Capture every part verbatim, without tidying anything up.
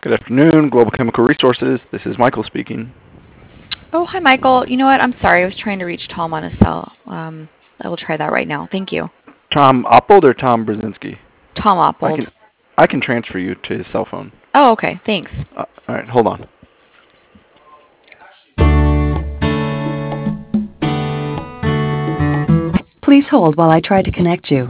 Good afternoon, Global Chemical Resources. This is Michael speaking. Oh, hi, Michael. You know what? I'm sorry. I was trying to reach Tom on his cell. Um, I will try that right now. Thank you. Tom Oppold or Tom Brzezinski? Tom Oppold. I can, I can transfer you to his cell phone. Oh, okay. Thanks. Uh, all right, hold on. Please hold while I try to connect you.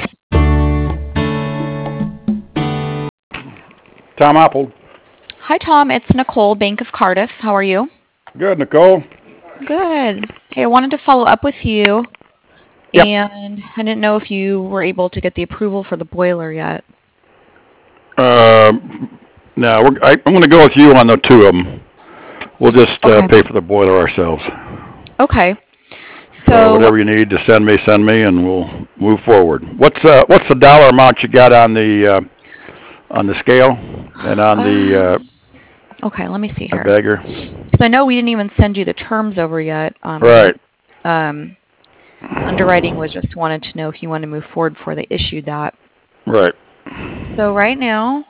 Tom Oppold. Hi, Tom. It's Nicole, Bank of Cardiff. How are you? Good, Nicole. Good. Hey, I wanted to follow up with you, Yep. and I didn't know if you were able to get the approval for the boiler yet. Uh, no, we're, I, I'm going to go with you on the two of them. We'll just uh, Okay. pay for the boiler ourselves. Okay. So, So, whatever you need to send me, send me, and we'll move forward. What's uh, what's the dollar amount you got on the uh, on the scale and on the uh, okay, let me see here. bagger? Because I know we didn't even send you the terms over yet. Um, Right. Um, underwriting was just wanted to know if you want to move forward before they issued that. Right. So right now,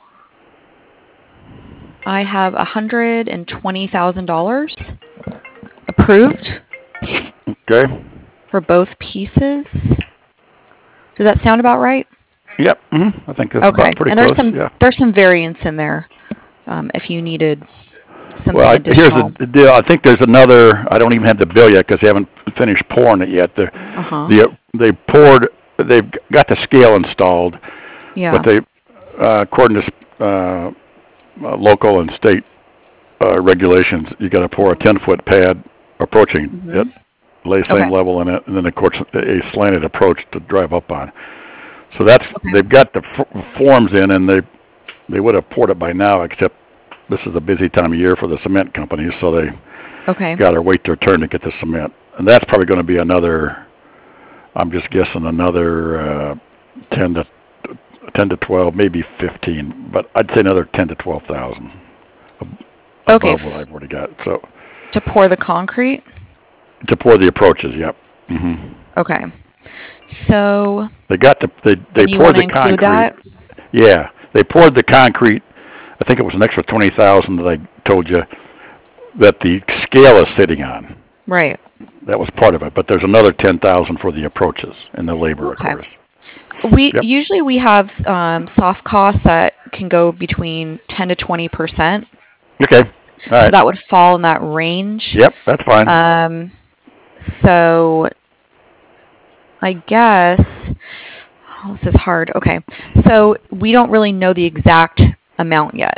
I have one hundred twenty thousand dollars approved Okay. for both pieces. Does that sound about right? Yep. Mm-hmm. I think that's Okay. about pretty And there's close. some Yeah. there's some variance in there um, if you needed something Well, I, here's additional. the deal. I think there's another. I don't even have the bill yet because they haven't finished pouring it yet. The, Uh-huh. the they poured. They've got the scale installed, Yeah. but they, uh, according to uh, uh, local and state uh, regulations, you got to pour a ten foot pad approaching Mm-hmm. it, lay same Okay. level in it, and then of course a slanted approach to drive up on. So that's Okay. they've got the f- forms in, and they they would have poured it by now, except this is a busy time of year for the cement companies, so they Okay. got to wait their turn to get the cement. And that's probably going to be another, I'm just guessing, another uh, ten to ten to twelve, maybe fifteen, but I'd say another ten to twelve thousand above Okay. what I've already got. So To pour the concrete? to pour the approaches, yep. hmm Okay. So, They got the they they and you poured want to the include concrete. that? Yeah, they poured the concrete. I think it was an extra twenty thousand that I told you that the scale is sitting on. Right. That was part of it, but there's another ten thousand for the approaches and the labor, Okay. of course. We Yep. usually we have um, soft costs that can go between ten to twenty percent. Okay. All So right. that would fall in that range. Yep, that's fine. Um, so I guess oh, this is hard. Okay. So we don't really know the exact amount yet.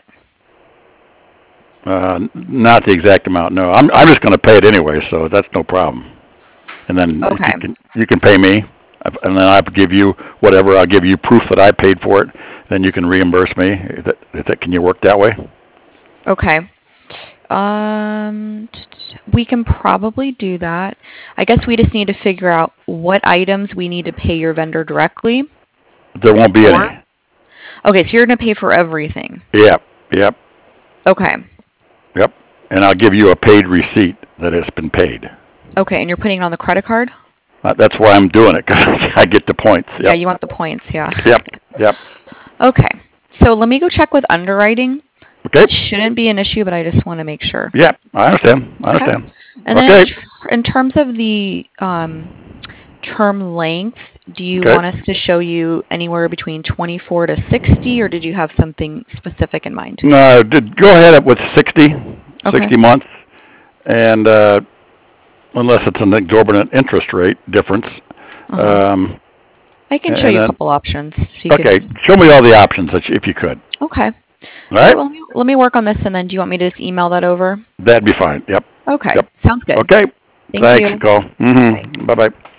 Uh, not the exact amount. No, I'm I'm just going to pay it anyway, so that's no problem. And then Okay. you can you can pay me, and then I give you whatever. I'll give you proof that I paid for it. Then you can reimburse me. Is that, is that can you work that way? Okay. Um, we can probably do that. I guess we just need to figure out what items we need to pay your vendor directly. There won't be Or- any. Okay, so you're going to pay for everything. Yep. Yep. Okay. Yep. And I'll give you a paid receipt that it's been paid. Okay, and you're putting it on the credit card? Uh, that's why I'm doing it, because I get the points. Yep. Yeah, you want the points, yeah. Yep. Yep. Okay. So let me go check with underwriting. Okay. It shouldn't be an issue, but I just want to make sure. Yep. I understand. I understand. And Okay. then in terms of the um, term length, do you Okay. want us to show you anywhere between twenty-four to sixty, or did you have something specific in mind? No, did, go ahead with sixty, Okay. sixty months, and uh, unless it's an exorbitant interest rate difference. Uh-huh. Um, I can show and you a then- couple options. So you okay, Can, show me all the options that you, if you could. okay. All right, Well, let me, let me work on this, and then do you want me to just email that over? that'd be fine. Yep. Okay. Yep. Sounds good. Okay. Thank Thanks, you. Nicole. Mm-hmm. Bye bye.